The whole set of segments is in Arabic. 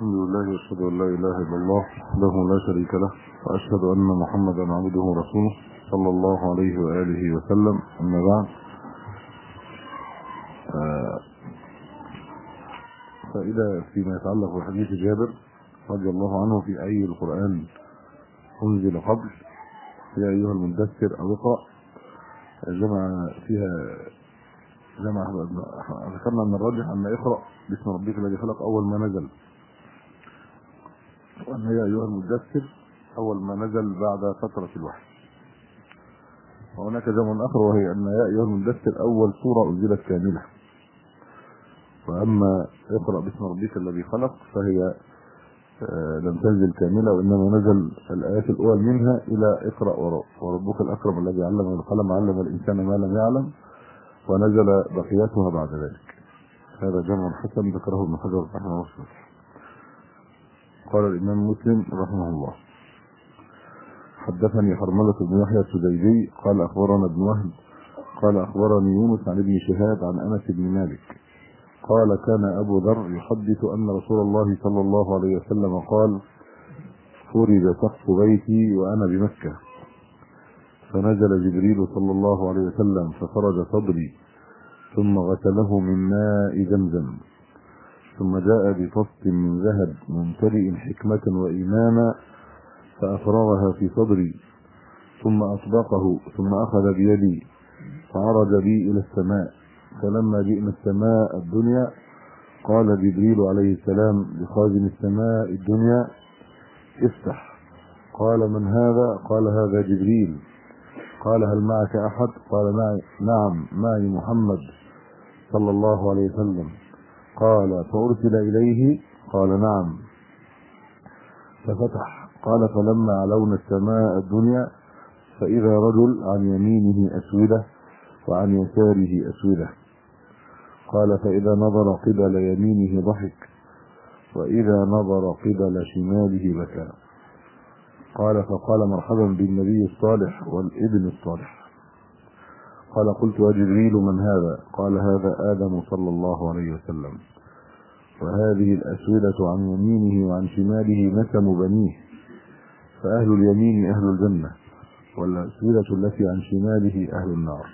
الحمد لله واشهد ان لا اله الا الله وحده لا شريك له واشهد ان محمدا عبده ورسوله صلى الله عليه واله وسلم. اما بعد، فإذا فيما يتعلق بحديث جابر رضي الله عنه في أي القرآن أنزل قبل يا أيها المدثر أو اقرأ، جمع فيها ذكرنا من الراجح أن اقرأ باسم ربك الذي خلق أول ما نزل، وأن يا أيها المدثر أول ما نزل بعد فترة الوحي. وهناك جمع آخر وهي أن يا أيها المدثر أول سورة أنزلت كاملة، وأما اقرأ باسم ربك الذي خلق فهي لم تنزل كاملة، وإنما نزل الآيات الأول منها إلى اقرأ وربك الأكرم الذي علم بالقلم علم الإنسان ما لم يعلم، ونزل بقيتها بعد ذلك. هذا جمع حسن ذكره ابن حجر رحمه الله. قال الإمام مسلم رحمه الله: حدثني حرملة بن يحيى السديدي قال أخبرنا ابن وهب قال أخبرني يونس عن ابن شهاب عن أنس بن مالك قال: كان أبو ذر يحدث أن رسول الله صلى الله عليه وسلم قال: فرج سقف بيتي وأنا بمكة، فنزل جبريل صلى الله عليه وسلم ففرج صدري، ثم غسله من ماء زمزم، ثم جاء بطست من ذهب ممتلئ حكمة وإيمانا فأفرغها في صدري، ثم أطبقه، ثم أخذ بيدي فعرج بي إلى السماء، فلما جئنا السماء الدنيا قال جبريل عليه السلام لخازن السماء الدنيا: افتح. قال: من هذا؟ قال: هذا جبريل. قال: هل معك أحد؟ قال: نعم معي محمد صلى الله عليه وسلم. قال: فأرسل إليه؟ قال: نعم. ففتح. قال: فلما علونا السماء الدنيا فإذا رجل عن يمينه أسودة وعن يساره أسودة. قال: فإذا نظر قبل يمينه ضحك، وإذا نظر قبل شماله بكى. قال: فقال: مرحبا بالنبي الصالح والابن الصالح. قال: قلت: يا جبريل من هذا؟ قال: هذا آدم صلى الله عليه وسلم، وهذه الأسودة عن يمينه وعن شماله نسم بنيه، فأهل اليمين أهل الجنة، والأسودة التي عن شماله أهل النار.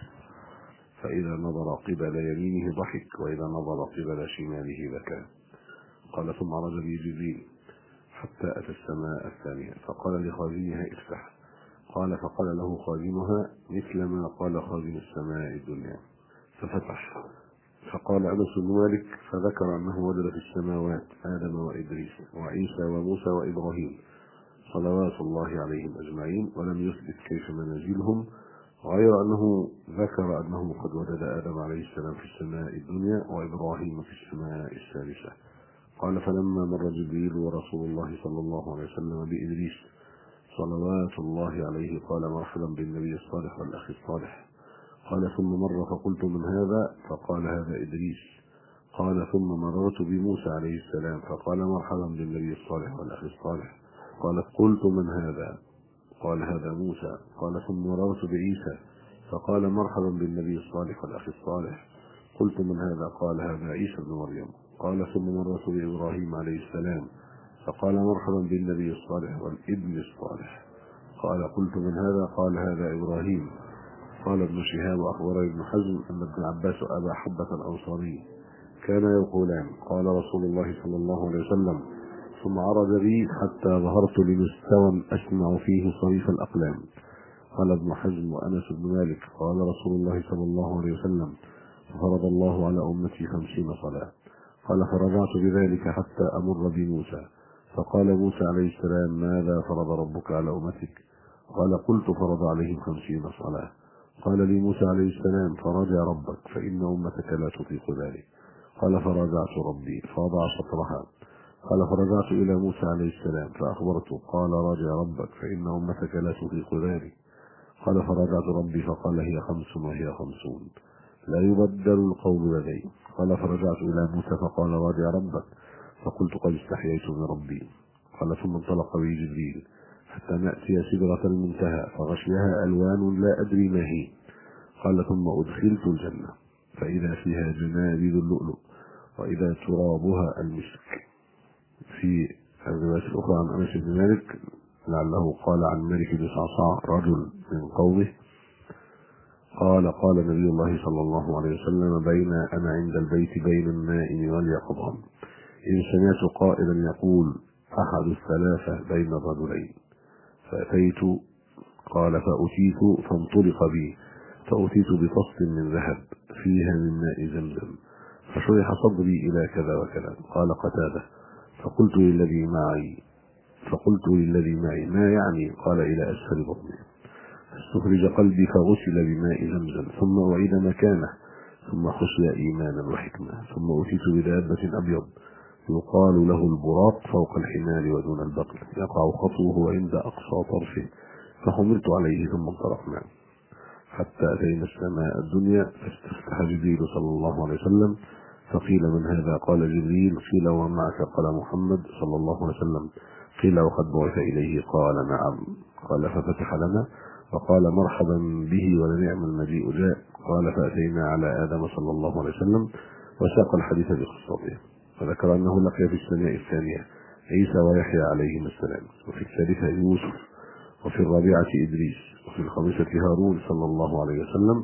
فإذا نظر قبل يمينه ضحك، وإذا نظر قبل شماله بكى. قال: ثم عرج بي جبريل حتى أتى السماء الثانية، فقال لخازنها: افتح. قال: فقال له خازنها مثل ما قال خازن السماء الدنيا، ففتح. فقال أنس بن مالك: فذكر أنه وجد في السماوات آدم وإدريس وعيسى وموسى وإبراهيم صلوات الله عليهم أجمعين، ولم يثبت كيف منازلهم، غير أنه ذكر أنه قد وجد آدم عليه السلام في السماء الدنيا وإبراهيم في السماء الثالثة. قال: فلما مر جبريل ورسول الله صلى الله عليه وسلم بإدريس صلوات الله عليه قال: مرحبا بالنبي الصالح والأخ الصالح. قال: ثم مر فقلت: من هذا؟ فقال: هذا إدريس. قال: ثم مررت بموسى عليه السلام فقال: مرحبا بالنبي الصالح والأخ الصالح. قال: قلت: من هذا؟ قال: هذا موسى. قال: ثم مررت بعيسى فقال: مرحبا بالنبي الصالح والأخ الصالح. قلت: من هذا؟ قال: هذا عيسى بن مريم. قال: ثم مررت بإبراهيم عليه السلام فقال: مرحبا بالنبي الصالح والابن الصالح. قال: قلت: من هذا؟ قال: هذا إبراهيم. قال ابن شهاب: أخبرني ابن حزم أن ابن عباس أبا حبة الأنصاري كان يقولان: قال رسول الله صلى الله عليه وسلم: ثم عرج بي حتى ظهرت لمستوى أسمع فيه صريف الأقلام. قال ابن حزم وأنس بن مالك: قال رسول الله صلى الله عليه وسلم: فرض الله على أمتي 50 صلاة. قال: فرجعت بذلك حتى أمر بموسى، فقال موسى عليه السلام: ماذا فرض ربك على أمتك؟ قال: قلت: فرض عليهم 50 صلاة. قال لي موسى عليه السلام: فرجع ربك فإن أمتك لا تطيق ذلك. قال: فرجعت ربي فوضع شطرها. قال: فرجعت إلى موسى عليه السلام فأخبرته، قال: راجع ربك فإن أمتك لا تطيق ذلك. قال: فرجعت ربي فقال: هي 5 وهي 50، لا يبدل القول لدي. قال: فرجعت إلى موسى فقال: راجع ربك، فقلت: قد استحييت من ربي. قال: ثم انطلق بي جبريل حتى نأتي سدرة المنتهى فغشيها ألوان لا أدري ما هي. قال: ثم أدخلت الجنة فإذا فيها جناديد اللؤلؤ وإذا ترابها المسك، في الروايات الأخرى عن أنس بن مالك لعله قال عن مالك بن صعصع رجل من قومه قال قال نبي الله صلى الله عليه وسلم بين أنا عند البيت بين النائم واليقظان إن سمعت قائلا يقول أحد الثلاثة بين الرجلين فأتيت قال فأتيت فانطلق بي فأتيت بطست من ذهب فيها من ماء زمزم فشرح صدري إلى كذا وكذا. قال قتادة فقلت للذي معي ما يعني؟ قال إلى أسفل بطني. فاستخرج قلبي فغسل بماء زمزم ثم أعيد مكانه ثم خشي إيمانا وحكمة. ثم أتيت بدابة أبيض يقال له البراق فوق الحمار ودون البقر يقع خطوه عند أقصى طرفه فحملت عليه ثم انطلقنا حتى أتينا السماء الدنيا فاستفتح جبريل صلى الله عليه وسلم فقيل من هذا؟ قال جبريل. قيل ومعك؟ قال محمد صلى الله عليه وسلم. قيل وقد بعث إليه؟ قال نعم. قال ففتح لنا وقال مرحبا به ولنعم المجيء جاء. قال فأتينا على آدم صلى الله عليه وسلم وساق الحديث بقصته فذكر أنه لقي في السماء الثانية عيسى ويحيى عليهما السلام وفي الثالثة يوسف وفي الرابعة إدريس وفي الخامسة هارون صلى الله عليه وسلم.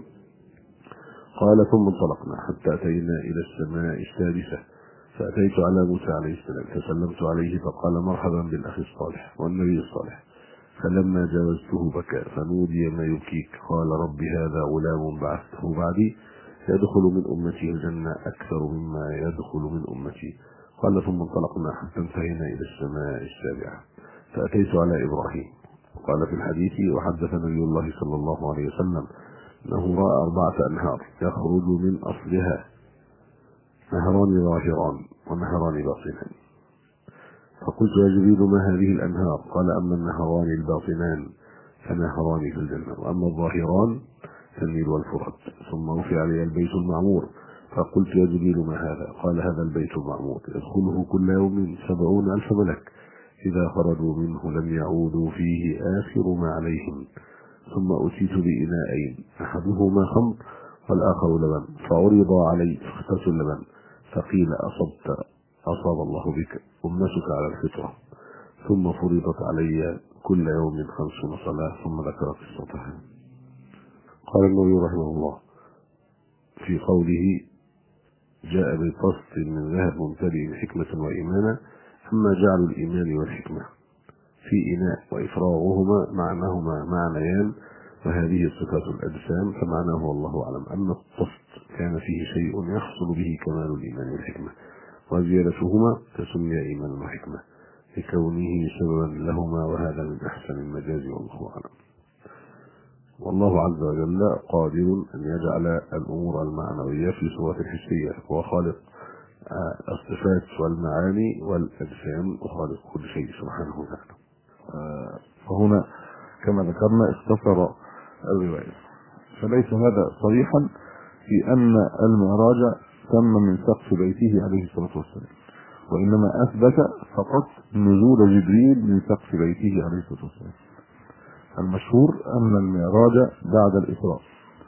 قال ثم انطلقنا حتى أتينا إلى السماء السادسة فأتيت على موسى عليه السلام فسلمت عليه فقال مرحبا بالأخ الصالح والنبي الصالح. فلما جاوزته بكى فنودي ما يبكيك؟ قال رب هذا غلام بعثته بعدي يدخل من أمتي الجنة أكثر مما يدخل من أمتي. قال ثم انطلقنا حتى انتهينا إلى السماء السابعة فأتيت على إبراهيم. قال في الحديث وحدث نبي الله صلى الله عليه وسلم أنه رأى 4 أنهار يخرج من أصلها نهران ظاهران ونهران باطنان. فقلت يا جبريل ما هذه الأنهار؟ قال أما النهران الباطنان فنهران في الجنة وأما الظاهران النيل والفرات. ثم رفع لي البيت المعمور فقلت يا جبريل ما هذا؟ قال هذا البيت المعمور يدخله كل يوم 70,000 ملك إذا خرجوا منه لم يعودوا فيه آخر ما عليهم. ثم أتيت بإناءين أحدهما خمر والآخر لبن فعرض علي فاخترت اللبن فقيل أصاب الله بك أمتك على الفطرة. ثم فرضت علي كل يوم 50 صلاة ثم ذكر قصتها. قال النبي رحمه الله في قوله جاء بطست من ذهب ممتلئ حكمة وإيمانا أما جعل الإيمان والحكمة في إناء وإفراغهما معناهما معنيان وهذه صفات الأجسام فمعناه والله أعلم. أما الطست كان فيه شيء يحصل به كمال الإيمان والحكمة وزيادتهما تسمي إيمان وحكمة لكونه سببا لهما وهذا من أحسن المجاز والله أعلم. والله عز وجل قادر أن يجعل الأمور المعنوية في صورة الحسية وهو خالق الصفات والمعاني والأجسام وخالق كل شيء سبحانه وتعالى. فهنا كما ذكرنا اختصر الرواية فليس هذا صريحا في أن المعراج تم من سقف بيته عليه الصلاة والسلام وإنما أثبت فقط نزول جبريل من سقف بيته عليه الصلاة والسلام. المشهور أن المعراج بعد الإسراء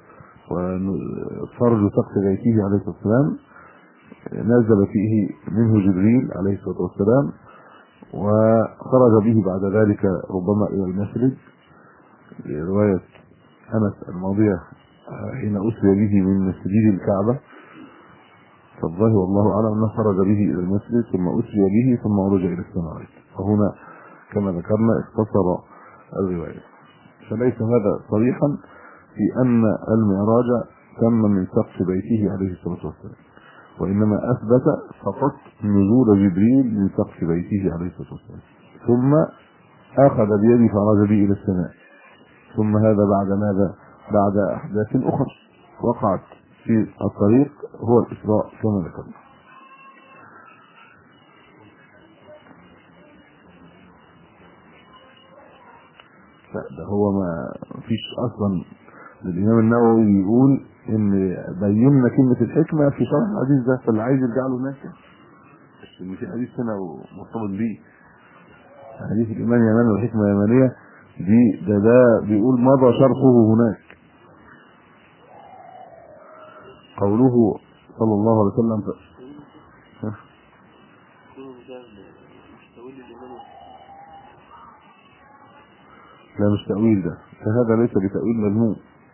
وفرج سقف بيته عليه الصلاة والسلام نزل فيه منه جبريل عليه الصلاة والسلام وخرج به بعد ذلك ربما إلى المسجد رواية أنس الماضية حين أسري به من مسجد الكعبة فالظاهر والله أعلم أنه خرج به إلى المسجد ثم أسري به ثم عرج إلى السماوات. فهنا كما ذكرنا اختصر الرواية فليس هذا صريحا في أن المعراج تم من سقف بيته عليه الصلاة والسلام وإنما أثبت فقط نزول جبريل من سقف بيته عليه الصلاة والسلام ثم أخذ بيده فعرج به إلى السماء. ثم هذا بعد ماذا؟ بعد أحداث أخرى وقعت في الطريق هو الإسراء كما ذكرنا. ده هو ما فيش أصلا. الإمام النووي يقول إن بينا كلمة الحكمة في شرح الحديث ده فاللي عايز يرجع له ناسا بس إن في حديث هنا مرتبط بيه حديث الإيمان يمان والحكمة يمانية دي ده بيقول مضى شرحه هناك. قوله صلى الله عليه وسلم لا مش تأويل، ده فهذا ليس بتأويل مذموم،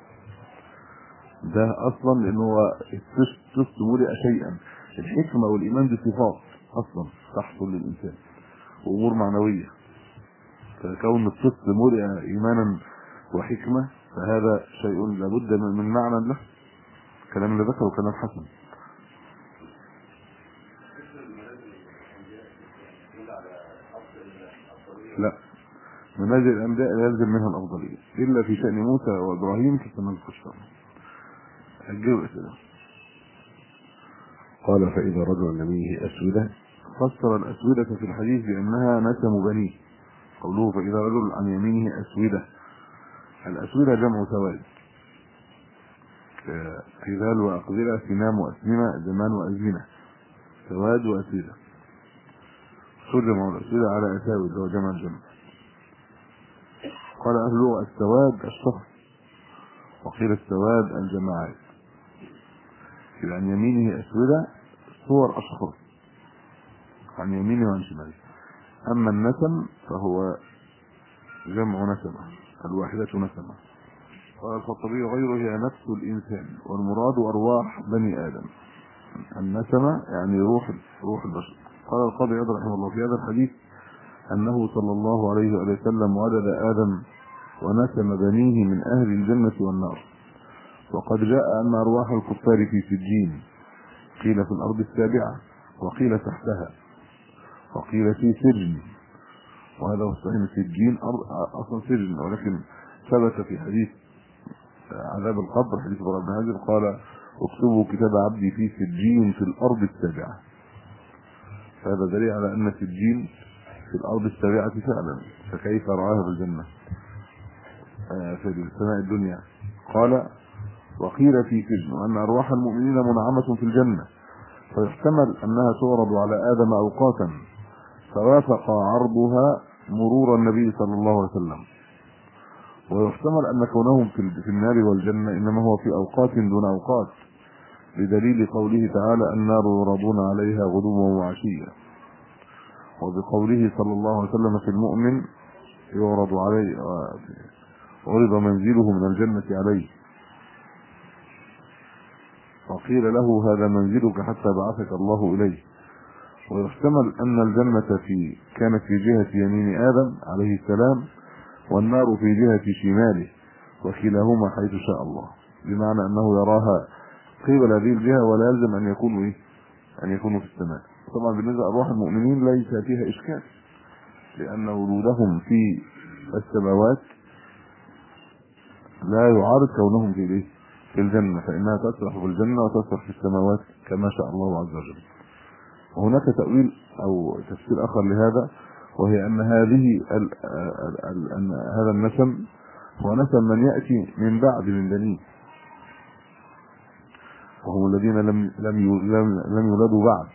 ده اصلا لانه هو تستمر شيئا. الحكمة والايمان دي صفات اصلا تحصل للانسان وامور معنوية، فكون الطفل مرئ ايمانا وحكمة فهذا شيء لابد من معنى له. الكلام اللي ذكره كلام حسن. لا، منازل الانبياء يلزم منها الافضليه الا في شان موسى وابراهيم في السماء الخشب. الجوء كده. قال فاذا رجل يمينه اسوده، فسر الاسوده في الحديث بانها نسم بنيه. قوله فاذا رجل عن يمينه اسوده، الاسوده جمع سواد، خذال واقذله، سنام واسنمه، زمان وازمنه، سواد واسوده. ترجم الاسوده على اساود اللي هو جمع الجمع. قال أهل اللغة السواد الشخص، وقيل السواد الجماعات. عن يمينه أسودة صور أشخاص عن يمينه وعن شماله. أما النسم فهو جمع نسمة، الواحدة نسمة. قال الخطبي غيره هي نفس الإنسان، والمراد أرواح بني آدم. النسمة يعني روح البشر. قال القاضي عياض رحمه الله في هذا الحديث أنه صلى الله عليه وسلم وجد آدم ونسم بنيه من أهل الجنة والنار. وقد جاء أن أرواح الكفار في سجين، قيل في الأرض السابعة، وقيل تحتها، وقيل في سجن. وهذا هو الصحيح، سجين أصلا سجن، ولكن ثبت في حديث عذاب القبر حديث براء بن عازب قال اكتبوا كتاب عبدي في سجين في الأرض السابعة. فهذا دليل على أن سجين في الأرض السابعة فعلا، فكيف رآها في الجنة في السماء الدنيا. قال وقيل في سجن، وأن أرواح المؤمنين منعمة في الجنة، فيحتمل أنها تعرض على آدم أوقاتا فوافق عرضها مرور النبي صلى الله عليه وسلم، ويحتمل أن كونهم في النار والجنة إنما هو في أوقات دون أوقات، بدليل قوله تعالى النار يعرضون عليها غدوا وعشيا، وبقوله صلى الله عليه وسلم في المؤمن يعرض عليه عرض منزله من الجنة عليه، وقيل له هذا منزلك حتى بعثك الله إليه. ويحتمل أن الجنة كانت في جهة يمين آدم عليه السلام، والنار في جهة شماله، وكلاهما حيث شاء الله، بمعنى أنه يراها قبل هذه الجهة ولا يلزم أن يكونوا في السماء. طبعا بالنسبة لأرواح المؤمنين ليس فيها إشكال، لأن وجودهم في السماوات لا يعارض كونهم في الجنة، فإنها تسرح في الجنة وتسرح في السماوات كما شاء الله عز وجل. وهناك تأويل أو تفسير آخر لهذا، وهي أن أن هذا النسم هو نسم من يأتي من بعد من بنيه، وهم الذين لم يولدوا بعد.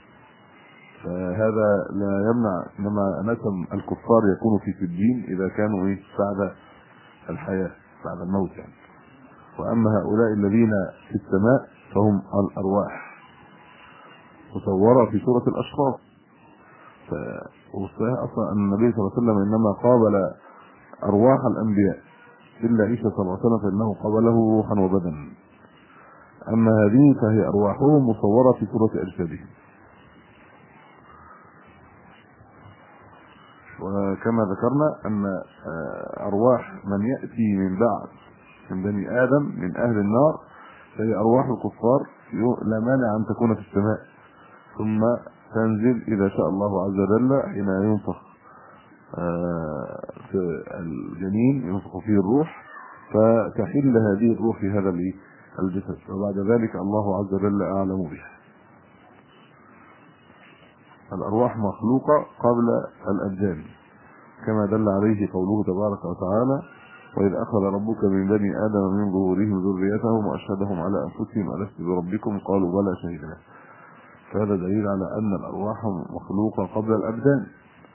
فهذا لا يمنع، انما نسم الكفار يكون في سجين اذا كانوا بعد الحياة بعد الموت يعني. واما هؤلاء الذين في السماء فهم الارواح مصورة في صورة الاشخاص. والصحيح اصلا ان النبي صلى الله عليه وسلم انما قابل ارواح الانبياء الا عيسى صلى الله عليه وسلم فانه قابله روحا وبدنا. اما هذه فهي ارواحهم مصورة في صورة اجسادهم. وكما ذكرنا ان ارواح من يأتي من بعد من بني ادم من اهل النار فهي ارواح الكفار لا مانع ان تكون في السماء، ثم تنزل اذا شاء الله عز وجل حين ينفخ في الجنين، ينفخ فيه الروح، فتحل هذه الروح في هذا الجسد، وبعد ذلك الله عز وجل اعلم بها. الارواح مخلوقة قبل الابدان، كما دل عليه قوله تبارك وتعالى واذ اخذ ربك من بني ادم من ظهورهم ذريتهم واشهدهم على انفسهم الست بربكم قالوا بلى شهدنا. فهذا دليل على ان الارواح مخلوقة قبل الابدان،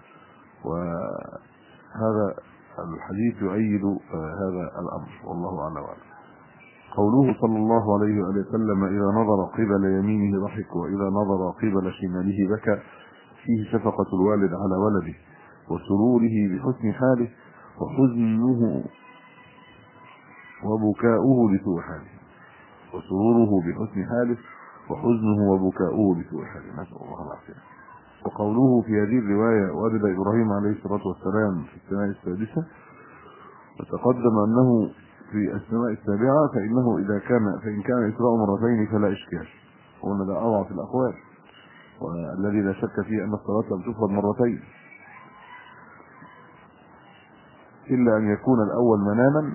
وهذا الحديث يؤيد هذا الامر، والله اعلم. قوله صلى الله عليه وسلم اذا نظر قبل يمينه ضحك واذا نظر قبل شماله بكى، فيه شفقة الوالد على ولده وسروره بحسن حاله وحزنه وبكاؤه لسوء حاله وحزنه وبكاؤه لسوء حاله، نسأل الله العافية. وقوله في هذه الرواية ولد إبراهيم عليه الصلاة والسلام في السماء السادسة، وتقدم أنه في السماء السابعة، فإن كان إسراء مرتين فلا إشكال، وأن ده أضعف الأقوال، والذي لا شك فيه أن الصلاة لم تفرض مرتين، إلا أن يكون الأول مناما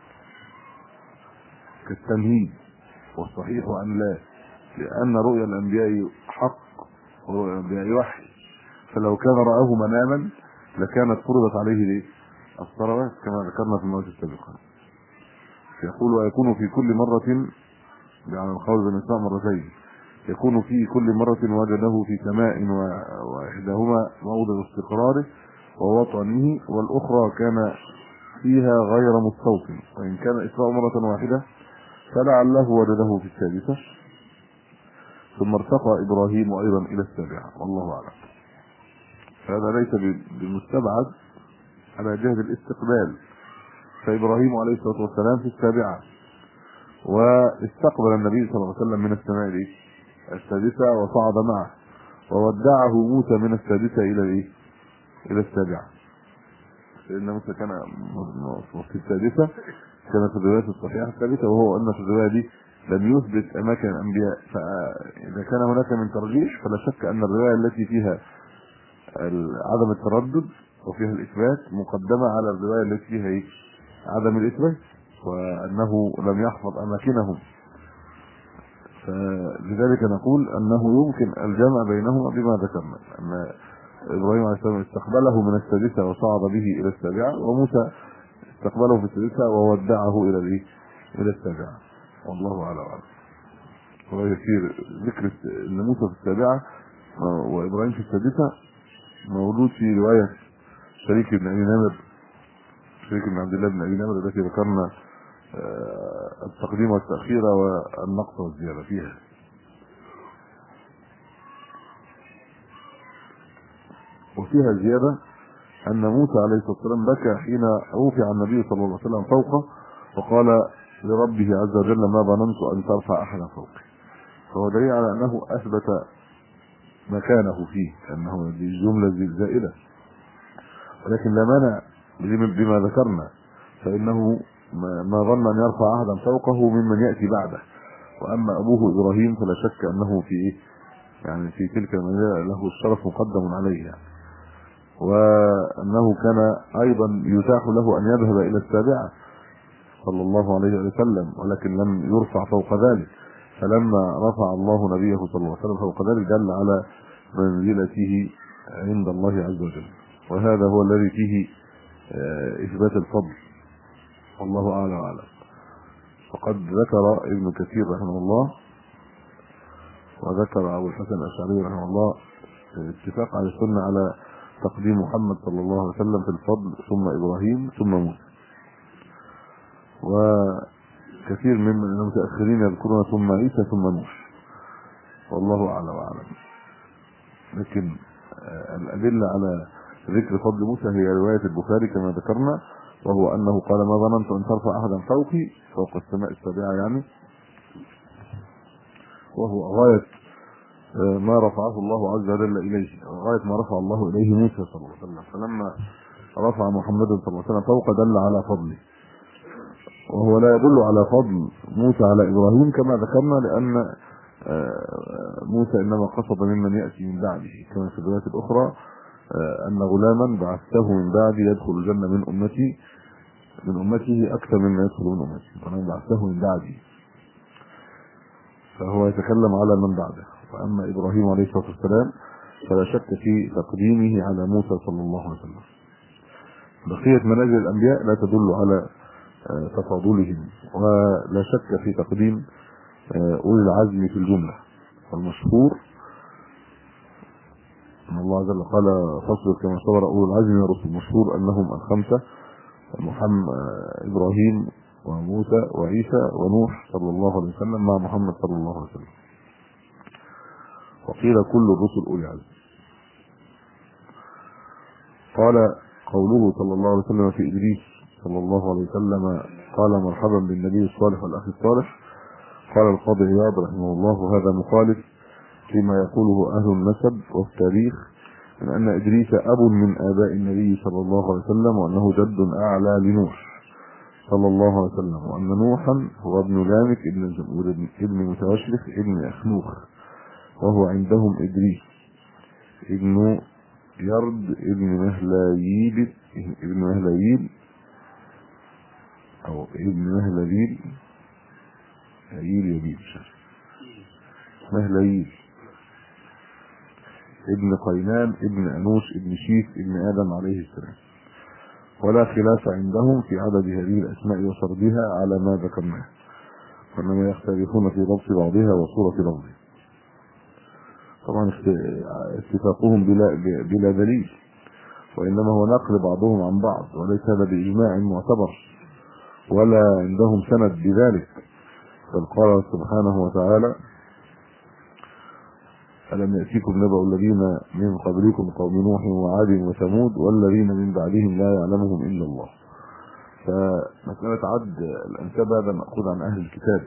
كالتمهيد، والصحيح أن لا، لأن رؤيا الأنبياء حق ورؤيا الأنبياء وحي، فلو كان رآه مناما لكانت فرضت عليه الصلوات كما ذكرنا في الموت السابقة. يقول ويكون في كل مرة يعني الخوض بالنساء مرتين، يكون في كل مرة وجده في سماء وإحداهما موضع استقراره ووطنه، والأخرى كان فيها غير مستوطن، وإن كان إسراء مرة واحدة فلعله وجده في السادسة، ثم ارتقى إبراهيم أيضا إلى السابعة، والله أعلم. فهذا ليس بمستبعد على جهة الاستقبال، فإبراهيم عليه الصلاة والسلام في السابعة، واستقبل النبي صلى الله عليه وسلم من السماء السادسة وصعد معه، وودعه موسى من السادسة إلى السابعة، لأن موسى كان في السادسة، كانت في الروايات الصحيحة الثابتة، وهو أن في الرواية دي لم يثبت أماكن الأنبياء، فإذا كان هناك من ترجيح فلا شك أن الرواية التي فيها عدم التردد وفيها الإثبات مقدمة على الرواية التي فيها عدم الإثبات، وأنه لم يحفظ أماكنهم، فلذلك نقول أنه يمكن الجمع بينهما بما ذكرنا، أن إبراهيم عليه السلام استقبله من السادسة وصعد به إلى السابعة، وموسى استقبله في السادسة وودعه إلى السابعة، والله أعلم. ويصير ذكر أن موسى في السابعة وإبراهيم في السادسة موجود في رواية شريك بن عبد الله بن أبي نمر التي ذكرنا التقديم والتأخير والنقص والزيادة فيها. وفيها زيادة أن موسى عليه الصلاة والسلام بكى حين رفع النبي صلى الله عليه وسلم فوقه، وقال لربه عز وجل ما ظننت أن ترفع أحدا فوقي، فهو دليل على أنه أثبت مكانه فيه، أنه دي جملة زائدة، ولكن لا مانع بما ذكرنا، فإنه ما ظن أن يرفع أحدا فوقه ممن يأتي بعده. وأما أبوه إبراهيم فلا شك أنه في تلك المنزلة له الشرف مقدم عليه، وأنه كان أيضا يتاح له أن يذهب إلى السابعة صلى الله عليه وسلم، ولكن لم يرفع فوق ذلك، فلما رفع الله نبيه صلى الله عليه وسلم فوق ذلك دل على منزلته عند الله عز وجل، وهذا هو الذي فيه إثبات الفضل، والله أعلى وأعلم. فقد ذكر ابن كثير رحمه الله وذكر أبو الحسن الأشعري رحمه الله اتفاق على السنة على تقديم محمد صلى الله عليه وسلم في الفضل، ثم إبراهيم ثم موسى، وكثير من المتأخرين يذكرون ثم عيسى ثم نوح، والله أعلى وأعلم. لكن الأدلة على ذكر فضل موسى هي رواية البخاري كما ذكرنا، وهو أنه قال ما ظننت أن ترفع أحدا فوقي فوق السماء السابعة، يعني وهو غاية ما رفعه الله عز وجل إليه، غاية ما رفع الله إليه موسى صلى الله عليه وسلم، فلما رفع محمد صلى الله عليه وسلم فوق دل على فضله، وهو لا يدل على فضل موسى على إبراهيم كما ذكرنا، لأن موسى إنما قصد ممن يأتي من بعده، كما في الروايات الأخرى أن غلاما بعثته من بعدي يدخل الجنة من أمته أكثر مما يدخل من أمته، فأنا بعثته من بعدي، فهو يتكلم على من بعده. فأما إبراهيم عليه الصلاة والسلام فلا شك في تقديمه على موسى صلى الله عليه وسلم. بقية منازل الأنبياء لا تدل على تفاضلهم، ولا شك في تقديم أولي العزم في الجملة، والمشهور أن الله عز وجل قال فاصبر كما صبر أولي العزم من الرسل، مشهور أنهم الخمسة: محمد، إبراهيم وموسى وعيسى ونوح صلى الله عليه وسلم مع محمد صلى الله عليه وسلم. وقيل كل الرسل أولي عزم. قال قوله صلى الله عليه وسلم في إدريس صلى الله عليه وسلم قال مرحبا بالنبي الصالح والأخ الصالح. قال القاضي عياض رحمه الله هذا مخالف فيما يقوله أهل النسب والتاريخ من أن إدريس أب من آباء النبي صلى الله عليه وسلم، وأنه جد أعلى لنوح صلى الله عليه وسلم، وأن نوحا هو ابن لامك ابن متوشلخ ابن أخنوخ، وهو عندهم إدريس ابن يرد ابن مهلايل أو ابن مهلبيل مهلايل ابن قينان ابن أنوش ابن شيث ابن آدم عليه السلام. ولا خلاف عندهم في عدد هذه الأسماء وسردها على ما ذكرناه، وإنما يختلفون في لفظ بعضها وصورة لفظها. طبعا اتفاقهم بلا دليل، وإنما هو نقل بعضهم عن بعض، وليس هذا بإجماع معتبر ولا عندهم سند بذلك. بل قال سبحانه وتعالى: ألم يأتيكم نبأ الذين من قبلكم قوم نوح وعاد وثمود والذين من بعدهم لا يعلمهم إلا الله. فمسألة عد الأنساب هذا مأخوذ عن أهل الكتاب،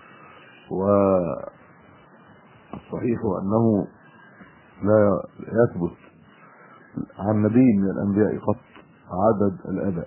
والصحيح أنه لا يثبت عن نبي من الأنبياء قط عدد الآباء،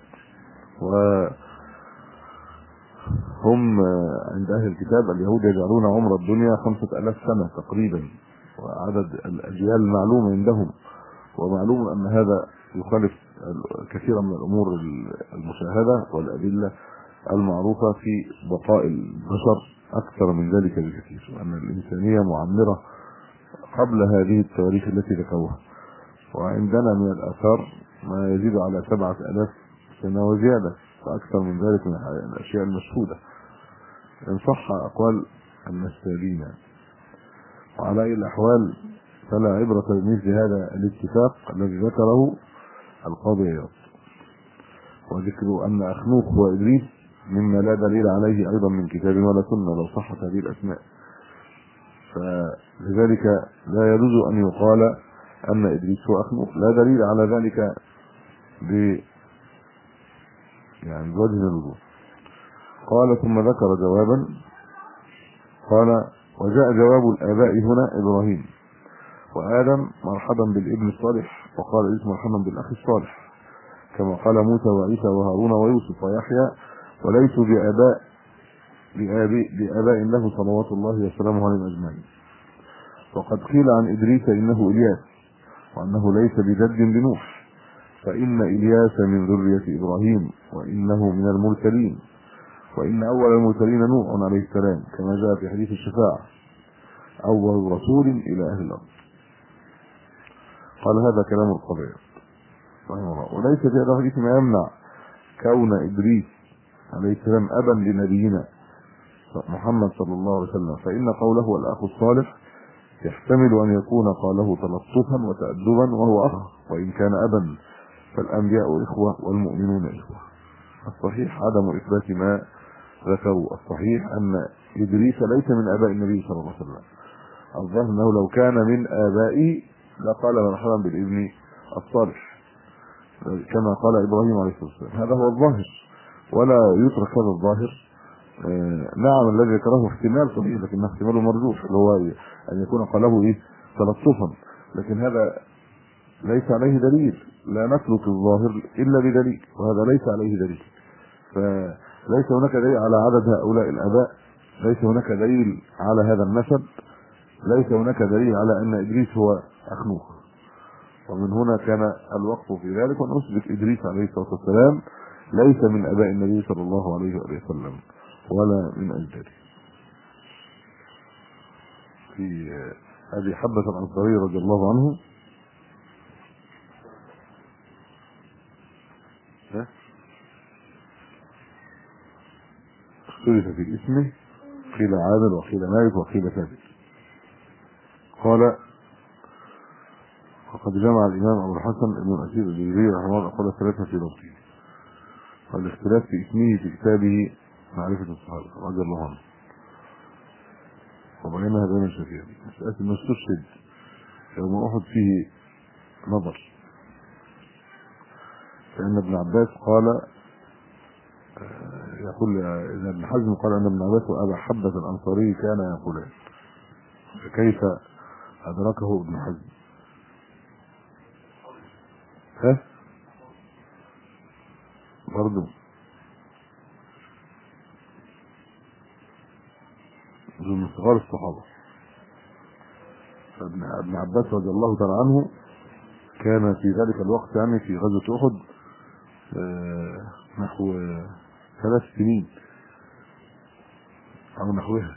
وهم عند أهل الكتاب اليهود يجعلون عمر الدنيا 5000 سنة تقريبا، وعدد الأجيال معلوم عندهم، ومعلوم أن هذا يخالف كثيرا من الأمور المشاهدة والأدلة المعروفة في بقاء البشر أكثر من ذلك بكثير، وأن الإنسانية معمرة قبل هذه التواريخ التي ذكروها. وعندنا من الآثار ما يزيد على 7000 سنة وزيادة، فأكثر من ذلك من الأشياء المشهودة إن صح أقوال النسابين. وعلى أي الأحوال فلا عبرة بمثل هذا الاتفاق الذي ذكره القاضي عياض. وذكر أن أخنوخ وإدريس مما لا دليل عليه أيضا من كتاب ولا سنة لو صحت هذه الأسماء، فلذلك لا يجوز أن يقال أن إدريس هو أخنوخ، لا دليل على ذلك بوجه الوضوح. قال ثم ذكر جوابا، قال: وجاء جواب الآباء هنا إبراهيم وآدم مرحبا بالابن الصالح، وقال عيسى مرحبا بالأخ الصالح، كما قال موسى وعيسى وهارون ويوسف ويحيى، وليسوا بآباء له صلوات الله وسلامه عليهم أجمعين. وقد قيل عن إدريس إنه إلياس، وأنه ليس بجد لنوح، فإن إلياس من ذرية إبراهيم، وإنه من المرسلين، وإن أول المرسلين نوح عليه السلام، كما جاء في حديث الشفاعة: أول رسول إلى أهل الأرض. قال هذا كلام القضية رحمه الله. وليس في هذا الحديث ما يمنع كون إدريس عليه السلام أبا لنبينا محمد صلى الله عليه وسلم، فإن قوله الأخ الصالح يحتمل أن يكون قاله تلطفا وتأدبا وهو أخ، وإن كان أبا فالأنبياء إخوة والمؤمنون إخوة. الصحيح عدم إثبات ما ذكروا. الصحيح أن إدريس ليس من آباء النبي صلى الله عليه وسلم. الظاهر أنه لو كان من آبائه لقال مرحبا بالابن الصالح كما قال إبراهيم عليه الصلاة والسلام. هذا هو الظاهر، ولا يترك هذا الظاهر. نعم الذي ذكره احتمال صحيح، لكنه احتمال مرجوح، اللي هو أن يكون قاله تلطفا، لكن هذا ليس عليه دليل. لا نترك الظاهر إلا بدليل، وهذا ليس عليه دليل. فليس هناك دليل على عدد هؤلاء الآباء، ليس هناك دليل على هذا النسب، ليس هناك دليل على أن إدريس هو أخنوخ. ومن هنا كان الوقف في ذلك، ونثبت إدريس عليه الصلاة والسلام ليس من آباء النبي صلى الله عليه وسلم ولا من أجداده. في أبي حبة الأنصاري رضي الله عنه اختلف في اسمه، قيل عامر وقيل مالك وقيل ثابت. قال: وقد جمع الإمام أبو الحسن ابن الأثير الجزري رحمه الله أقوال ثلاثة في لفظه، والاختلاف في اسمه في كتابه معرفة الصحابة رضي الله عنه، وبينها بين الشافعي. مسألة أنه استشهد يوم أحد فيه نظر، لأن ابن عباس قال يقول إذا ابن حزم قال أن ابن عباس وأبا حبة الأنصاري كان يقولان، فكيف أدركه ابن حزم؟ ها؟ برضه من صغار الصحابة. ابن عباس رضي الله تعالى عنه كان في ذلك الوقت يعني في غزوة أحد نحو 3 سنين أو نحوها،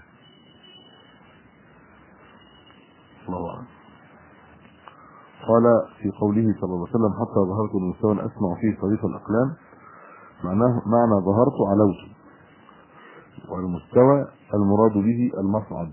الله أعلم. قال في قوله صلى الله عليه وسلم حتى ظهرت لمستوى أسمع فيه صريف الأقلام، معنى ظهرت علوت، والمستوى المراد به المصعد،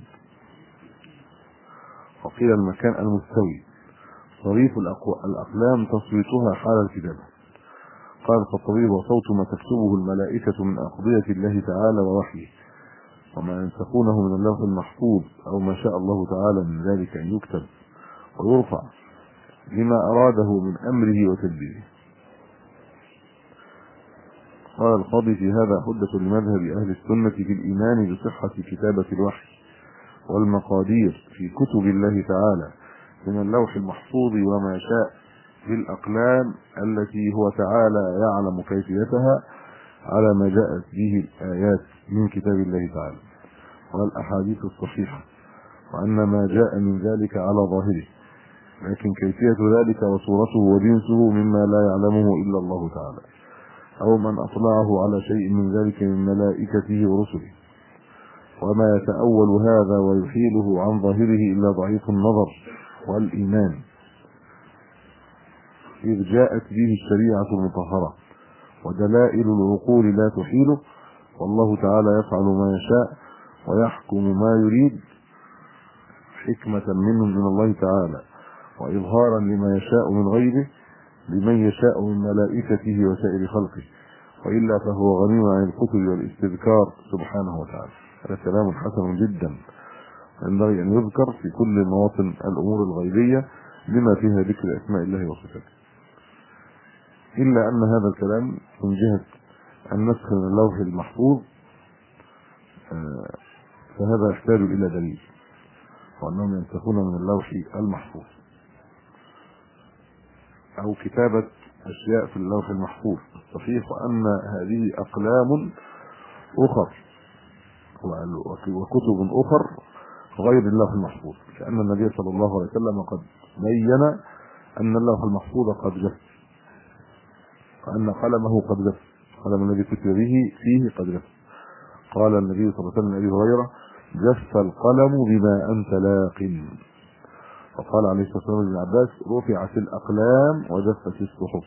وقيل المكان المستوي. صريف الأقلام تصويتها حال الكتابة. قال الخطابي وصوت ما تكتبه الملائكة من أقضية الله تعالى ووحيه، وما ينسخونه من اللوح المحفوظ أو ما شاء الله تعالى من ذلك أن يكتب ويرفع لما أراده من أمره وتدبيره. قال القاضي في هذا حجة لمذهب أهل السنة في الإيمان بصحة كتابة الوحي والمقادير في كتب الله تعالى من اللوح المحفوظ وما شاء بالأقلام التي هو تعالى يعلم كيفيتها على ما جاءت به الآيات من كتاب الله تعالى والأحاديث الصحيحة، وأن ما جاء من ذلك على ظاهره، لكن كيفية ذلك وصورته وجنسه مما لا يعلمه إلا الله تعالى أو من أطلعه على شيء من ذلك من ملائكته ورسله. وما يتأول هذا ويحيله عن ظاهره إلا ضعيف النظر والإيمان، إذ جاءت به الشريعة المطهرة ودلائل العقول لا تحيله، والله تعالى يفعل ما يشاء ويحكم ما يريد حكمة منه من الله تعالى وإظهارا لما يشاء من غيره لمن يشاء من ملائكته وسائر خلقه، وإلا فهو غني عن الكتب والاستذكار سبحانه وتعالى. هذا كلام حسن جدا ينبغي أن يذكر في كل مواطن الأمور الغيبية بما فيها ذكر أسماء الله وصفاته، إلا أن هذا الكلام من جهة النسخ من اللوح المحفوظ فهذا يحتاج إلى دليل، وأنهم ينسخون من اللوح المحفوظ أو كتابة أشياء في اللوح المحفوظ الصحيح، وأن هذه أقلام أخر وكتب أخر غير اللوح المحفوظ، لأن النبي صلى الله عليه وسلم قد بين أن اللوح المحفوظ قد جف، وأن قلمه قد جف، قلم الذي كتب به فيه قد جف. قال النبي صلى الله عليه وسلم لأبي هريرة جف القلم بما أنت لاق. وقال عليه الصلاة والسلام لابن عباس رفعت الأقلام وجفت الصحف.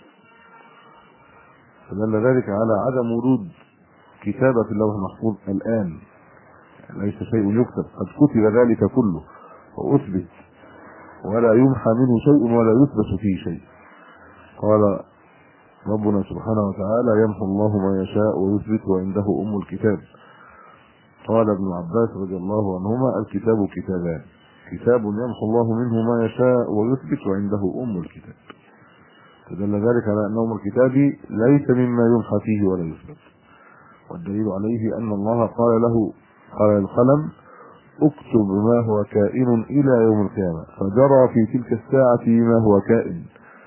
فدل ذلك على عدم وجود كتابة اللوح المحفوظ الآن، ليس شيء يكتب، قد كتب ذلك كله وأثبت ولا يمحى منه شيء ولا يثبت فيه شيء. قال ربنا سبحانه وتعالى يمحو الله ما يشاء ويثبت وعنده أم الكتاب. قال ابن عباس رضي الله عنهما الكتاب كتابان، كتاب يمحو الله منه ما يشاء ويثبت وعنده أم الكتاب. فدل ذلك على أن أم الكتاب ليس مما يمحى فيه ولا يثبت، والدليل عليه أن الله قال له قال القلم اكتب ما هو كائن إلى يوم القيامة، فجرى في تلك الساعة ما هو كائن،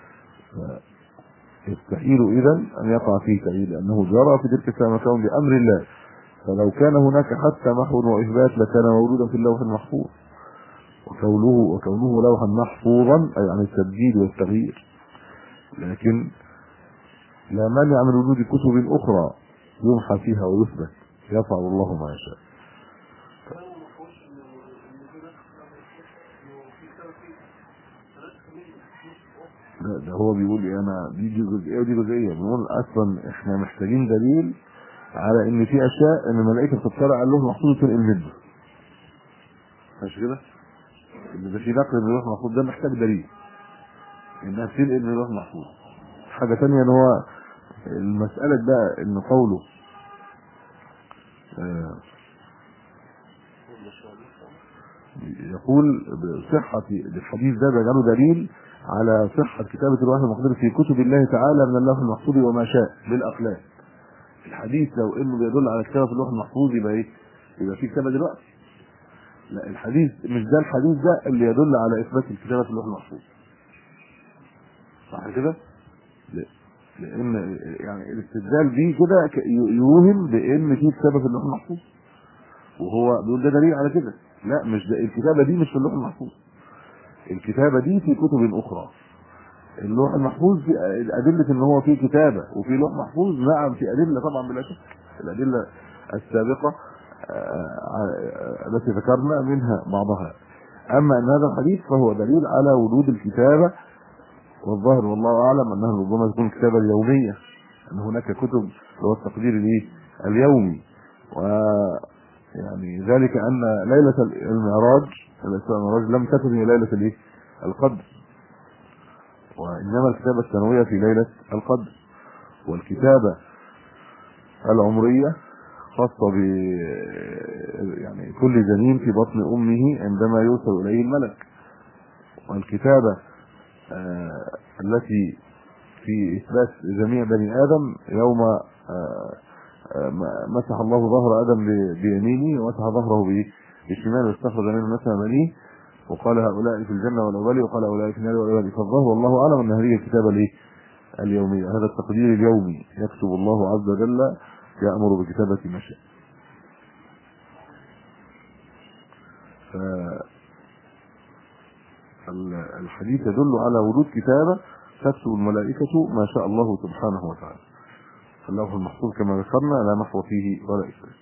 يستحيل إذن أن يقع فيه تأويل، لأنه جرى في تلك الساعة كون بأمر الله، فلو كان هناك حتى محو وإثبات لكان موجودا في اللوح المحفوظ، وكونه لوحا محفوظا أي عن التبديل والتغيير، لكن لا مانع من وجود كتب أخرى يمحى فيها ويثبت، يفعل الله ما يشاء. ده هو بيقول لي انا دي جزئيه ودي جزئيه، بنقول اصلا احنا محتاجين دليل على ان في اشياء ان الملائكه بتطلع على اللوح المحفوظ تنقل منه، مش كده؟ ان ده في نقل من اللوح المحفوظ ده محتاج دليل انها تنقل من اللوح المحفوظ. حاجه ثانيه ان هو المساله بقى ان قوله يقول بصحه الحديث ده جاله دليل على صحة كتابة اللوح المحفوظ في كتب الله تعالى من اللوح المحفوظ وما شاء بالأقلام. الحديث لو إنه بيدل على كتابة في اللوح المحفوظ يبقى إيه؟ يبقى في كتابة دلوقتي. لا، الحديث مش ده الحديث ده اللي يدل على إثبات الكتابة في اللوح المحفوظ. صح كده؟ لأن يعني الاستدلال دي كده يوهم بإن في كتابة في اللوح المحفوظ، وهو بيقول ده دليل على كده. لا، مش ده، الكتابة دي مش في اللوح المحفوظ، الكتابة دي في كتب أخرى. اللوح المحفوظ في أدلة إن هو في كتابة وفي لوح محفوظ، نعم في أدلة طبعا بلا شك، الأدلة السابقة التي ذكرنا منها بعضها. أما أن هذا الحديث فهو دليل على وجود الكتابة، والظاهر والله أعلم أنها ربما تكون كتابة يومية، أن هناك كتب هو التقدير اليومي. ويعني ذلك أن ليلة المعراج، الإسراء والمعراج، لم تكن هي ليلة القدر، وإنما الكتابة السنوية في ليلة القدر. والكتابة العمرية خاصة ب يعني كل جنين في بطن أمه عندما يوصل إليه الملك. والكتابة التي في إثبات جميع بني آدم يوم مسح الله ظهر آدم بيمينه ومسح ظهره بشماله واستخرج منه نسمة بنيه وقال هؤلاء في الجنة والأولي وقال هؤلاء في النار والأولي. فالظاهر والله أعلم أن هذه الكتابة اليومية، هذا التقدير اليومي يكتب الله عز وجل، يأمر بكتابة ما شاء. فالحديث يدل على وجود كتابة تكتب الملائكة ما شاء الله سبحانه وتعالى. فاللوح المحفوظ كما ذكرنا لا محو فيه ولا إشكال.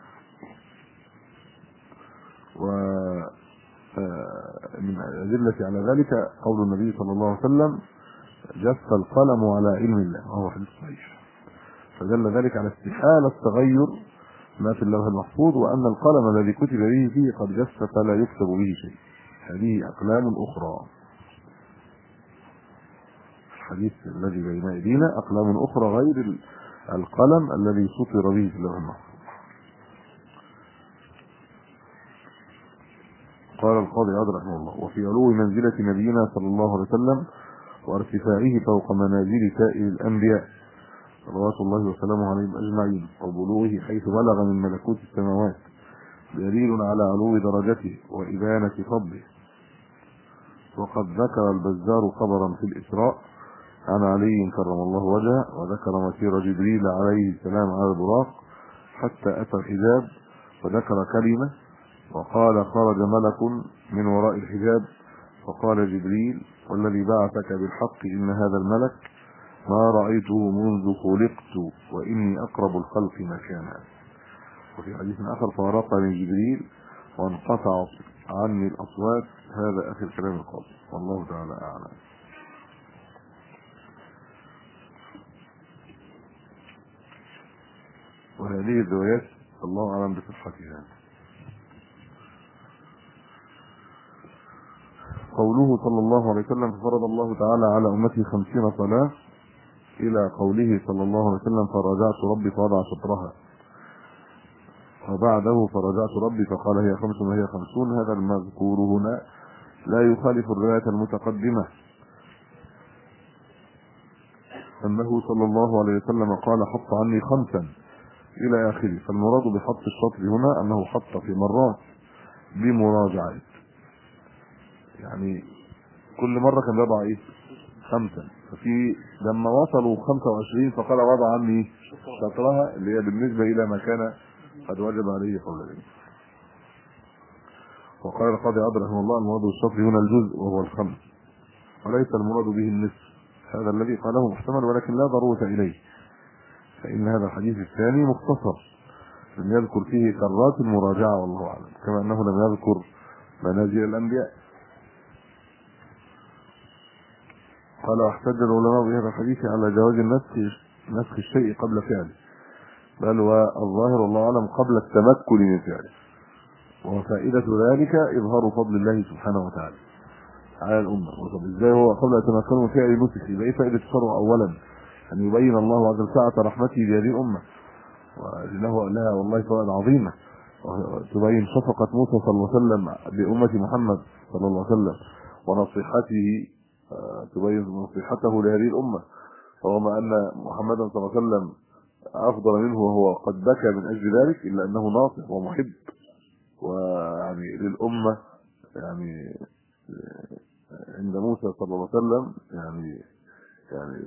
ومن الأدلة على ذلك قول النبي صلى الله عليه وسلم جف القلم على علم الله، وهو حديث صحيح. فدل ذلك على استحالة تغير ما في اللوح المحفوظ، وأن القلم الذي كتب به فيه قد جف فلا يكتب به شيء. هذه أقلام أخرى. الحديث الذي بين أيدينا أقلام أخرى غير القلم الذي سطر به في اللوح المحفوظ. قال القاضي عياض رحمه الله: وفي علو منزلة نبينا صلى الله عليه وسلم وارتفاعه فوق منازل سائر الأنبياء صلوات الله وسلامه عليهم أجمعين، وبلوغه حيث بلغ من ملكوت السماوات دليل على علو درجته وإبانة فضله. وقد ذكر البزار خبرا في الإسراء عن علي كرم الله وجهه، وذكر مسير جبريل عليه السلام على البراق حتى أتى الحجاب، وذكر كلمة وقال خرج ملك من وراء الحجاب فقال جبريل: والذي بعثك بالحق إن هذا الملك ما رأيته منذ خلقت وإني أقرب الخلق مكانا. وفي حديث آخر: فارقني جبريل وانقطع عني الأصوات. هذا آخر كلام القاضي، والله تعالى أعلم. وهذه الروايات الله أعلم بصحتها. قوله صلى الله عليه وسلم: فرض الله تعالى على أمته 50 صلاة، إلى قوله صلى الله عليه وسلم: فرجعت ربي فوضع شطرها، وبعده فرجعت ربي فقال هي 5 وهي 50. هذا المذكور هنا لا يخالف الرواية المتقدمة، أنه صلى الله عليه وسلم قال: حط عني 5 إلى آخره. فالمراد بحط الشطر هنا أنه حط في مرات بمراجعة، يعني كل مرة كان يضع 5. ففي لما وصلوا 25 فقال وضع عني شطرها، اللي هي بالنسبة إلى ما كان قد وجب عليه قبل ذلك. وقال القاضي عياض رحمه الله: المراد بالشطر هنا الجزء وهو 5، وليس المراد به النصف. هذا الذي قاله محتمل ولكن لا ضرورة إليه، فإن هذا الحديث الثاني مختصر لم يذكر فيه كرات المراجعة، والله أعلم، كما أنه لم يذكر منازل الأنبياء. قال: واحتج العلماء بهذا الحديث على جواز نسخ الشيء قبل فعله، بل والظاهر والله أعلم قبل التمكن من فعله. وفائدة ذلك إظهار فضل الله سبحانه وتعالى على الأمة. وطب إزاي هو قبل التمكن من فعل نسخ؟ يبقى إيه فائدة الشرع؟ أولا أن يبين الله عز وجل سعة رحمته بهذه الأمة، وإنه لها والله فوائد عظيمة، وتبين شفقة موسى صلى الله عليه وسلم بأمة محمد صلى الله عليه وسلم ونصيحته تبين نصيحته لهذه الأمة. رغم أن محمدا صلى الله عليه وسلم أفضل منه وهو قد بكى من أجل ذلك، إلا أنه ناصح ومحب ويعني للأمة. يعني عند موسى صلى الله عليه وسلم يعني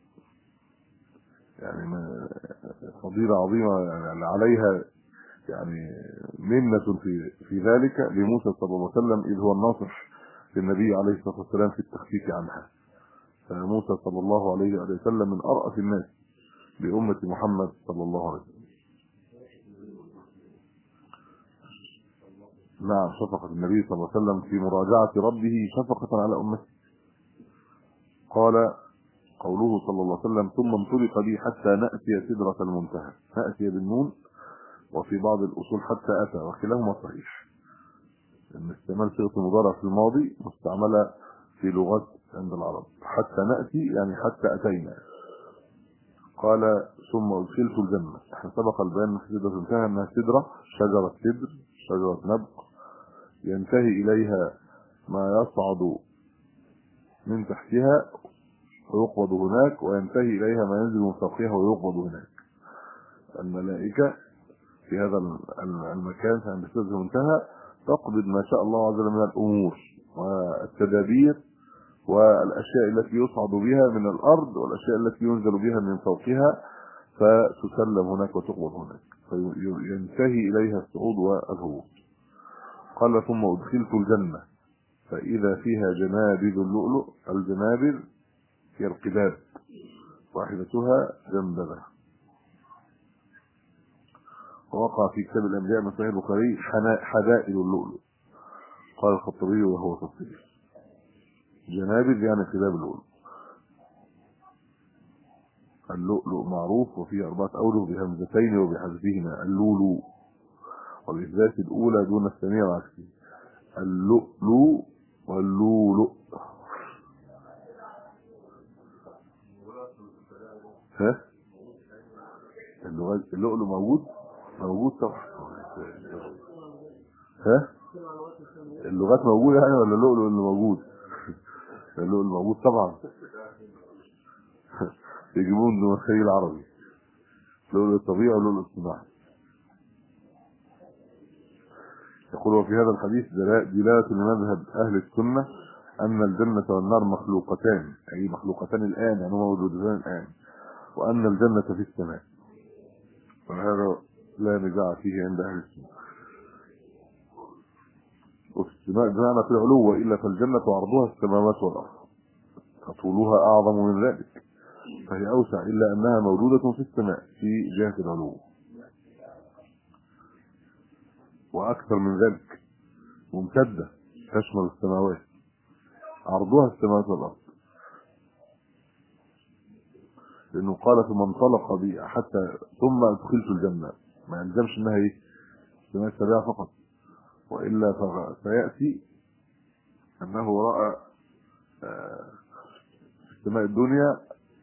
فضيلة عظيمة يعني عليها يعني منة في ذلك لموسى صلى الله عليه وسلم، إذ هو الناصح للنبي عليه الصلاة والسلام في التخفيف عنها. فموسى صلى الله عليه وسلم من أرأف الناس لأمة محمد صلى الله عليه وسلم. نعم، شفقة النبي صلى الله عليه وسلم في مراجعة ربه شفقة على أمته. قال قوله صلى الله عليه وسلم ثم انطلق بي حتى نأتي سدرة المنتهى. نأتي بالنون، وفي بعض الأصول حتى أتى، وكلاهما صحيح. ان استعمال صيغة المضارع في الماضي مستعملة في لغات عند العرب. حتى نأتي يعني حتى أتينا. قال ثم أدخلت الجنة. احنا سبق البيان في سدرة المنتهى انها سدرة، شجرة سدر، شجرة نبق ينتهي إليها ما يصعد من تحتها ويقبض هناك، وينتهي إليها ما ينزل من فوقها ويقبض هناك. الملائكة في هذا المكان عند سدرة المنتهى تقبض ما شاء الله عز وجل من الأمور والتدابير والأشياء التي يصعد بها من الأرض والأشياء التي ينزل بها من فوقها، فتسلم هناك وتقبض هناك، فينتهي إليها الصعود والهبوط. قال ثم أدخلت الجنة فإذا فيها جنابذ اللؤلؤ. الجنابذ هي القباب، واحدتها جنبذة. ووقع في كتاب الأنبياء من صحيح البخاري حدائد اللؤلؤ. قال الخطبي وهو تفسير. جنابذ يعني قباب اللؤلؤ. اللؤلؤ معروف وفيه 4 أوجه بهمزتين وبحذفهما. اللؤلؤ وبإثبات الأولى دون الثانية العكسية. اللؤلؤ واللؤلؤ. ها؟ اللؤلؤ موجود طبعا. ها؟ اللغات موجودة يعني ولا اللؤلؤ اللي موجود؟ اللؤلؤ موجود طبعا. يجيبون من الخيل العربي لؤلؤ الطبيعي ولؤلؤ الصناعي. يقول وفي هذا الحديث دلالة لمذهب أهل السنة أن الجنة والنار مخلوقتان، أي مخلوقتان الآن، يعني هما موجودان الآن، وأن الجنة في السماء. وهذا لا نزاع فيه عند أهل السنة. وفي السماء بمعنى في العلو، وإلا فالجنة عرضها السماوات والأرض، فطولها أعظم من ذلك، فهي أوسع، إلا أنها موجودة في السماء في جهة العلو. وأكثر من ذلك ممتدة تشمل السماوات، عرضها السماوات والأرض. لأنه قال ثم انطلق بي حتى ثم أدخلت الجنة، ما يلزمش أنها إيه السماء السابعة فقط، وإلا فيأتي أنه رأى في السماء الدنيا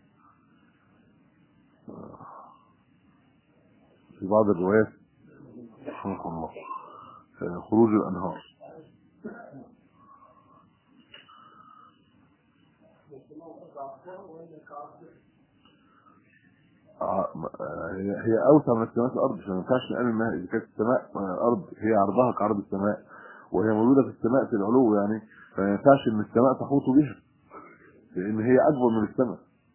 في بعض الروايات رحمه الله خروج الأنهار. هي أوسع من السماء الأرض، عشان ما ينفعش نقول إنها إذا كانت السماء أرض هي عرضها كعرض السماء، وهي موجودة في السماء في العلو، يعني فما ينفعش إن السماء تحوط بها، لأن هي أكبر من السماء.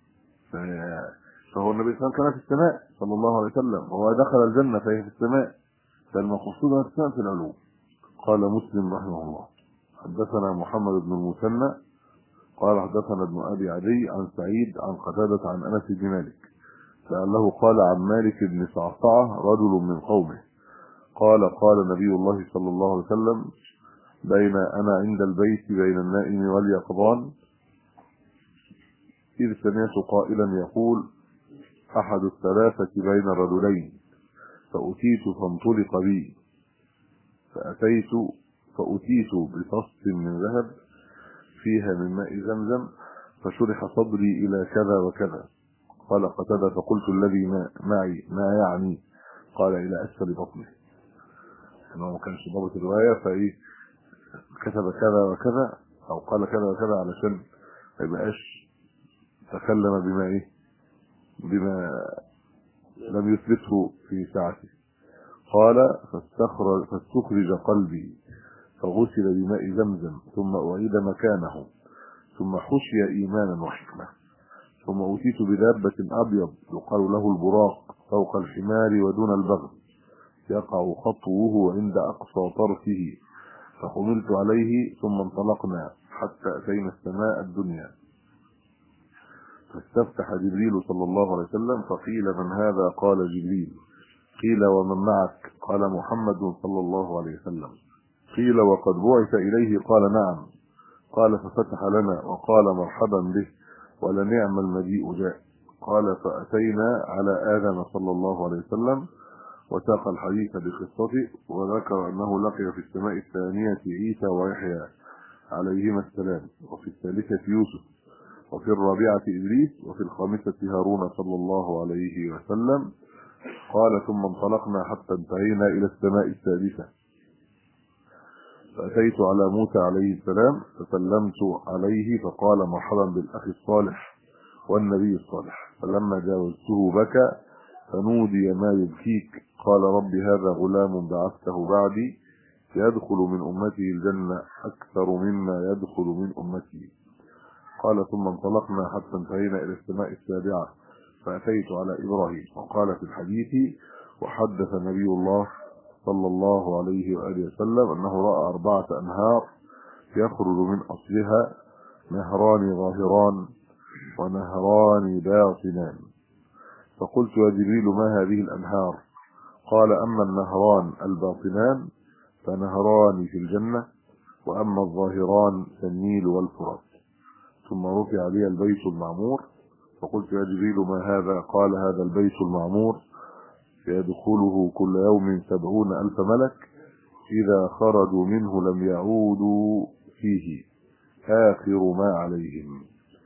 فهو النبي صلى الله عليه وسلم كان في السماء صلى الله عليه وسلم، وهو دخل الجنة فهي في السماء، فالمقصود أن السماء في العلو. قال مسلم رحمه الله حدثنا محمد بن المثنى قال حدثنا ابن أبي عدي عن سعيد عن قتادة عن أنس بن مالك لأنه قال عن مالك بن صعصعة رجل من قومه قال قال نبي الله صلى الله عليه وسلم بين أنا عند البيت بين النائم واليقظان إذ سمعت قائلا يقول أحد الثلاثة بين رجلين فأتيت فانطلق بي فأتيت بطست من ذهب فيها من ماء زمزم فشرح صدري إلى كذا وكذا. قال قتادة فقلت الذي معي ما يعني؟ قال إلى أسفل بطنه. إنه ما كانش ضابط الرواية، فإيه كتب كذا وكذا أو قال كذا وكذا علشان ما يبقاش تكلم بما لم يثبته في ساعته. قال فاستخرج قلبي فغسل بماء زمزم ثم أعيد مكانه ثم حشي إيمانا وحكمة. ثم أتيت بدابة أبيض يقال له البراق فوق الحمار ودون البغل يقع خطوه عند أقصى طرفه فحملت عليه ثم انطلقنا حتى أتينا السماء الدنيا فاستفتح جبريل صلى الله عليه وسلم فقيل من هذا؟ قال جبريل. قيل ومن معك؟ قال محمد صلى الله عليه وسلم. قيل وقد بعث إليه؟ قال نعم. قال ففتح لنا وقال مرحبا به ولنعم المجيء جاء. قال فأتينا على آدم صلى الله عليه وسلم وساق الحديث بقصته وذكر أنه لقي في السماء الثانية عيسى ويحيى عليهما السلام وفي الثالثة يوسف وفي الرابعة إدريس وفي الخامسة هارون صلى الله عليه وسلم. قال ثم انطلقنا حتى انتهينا إلى السماء السادسة فأتيت على موسى عليه السلام فسلمت عليه فقال مرحبا بالأخ الصالح والنبي الصالح. فلما جاوزته بكى فنودي ما يبكيك؟ قال رب هذا غلام بعثته بعدي يدخل من أمته الجنة أكثر مما يدخل من أمتي. قال ثم انطلقنا حتى انتهينا إلى السماء السابعة فأتيت على إبراهيم وقال في الحديث وحدث نبي الله صلى الله عليه وآله وسلم أنه رأى 4 أنهار يخرج من أصلها نهران ظاهران ونهران باطنان. فقلت يا جبريل ما هذه الأنهار؟ قال أما النهران الباطنان فنهران في الجنة وأما الظاهران فالنيل والفرات. ثم رفع لي البيت المعمور فقلت يا جبريل ما هذا؟ قال هذا البيت المعمور يدخله كل يوم 70,000 ملك إذا خرجوا منه لم يعودوا فيه آخر ما عليهم.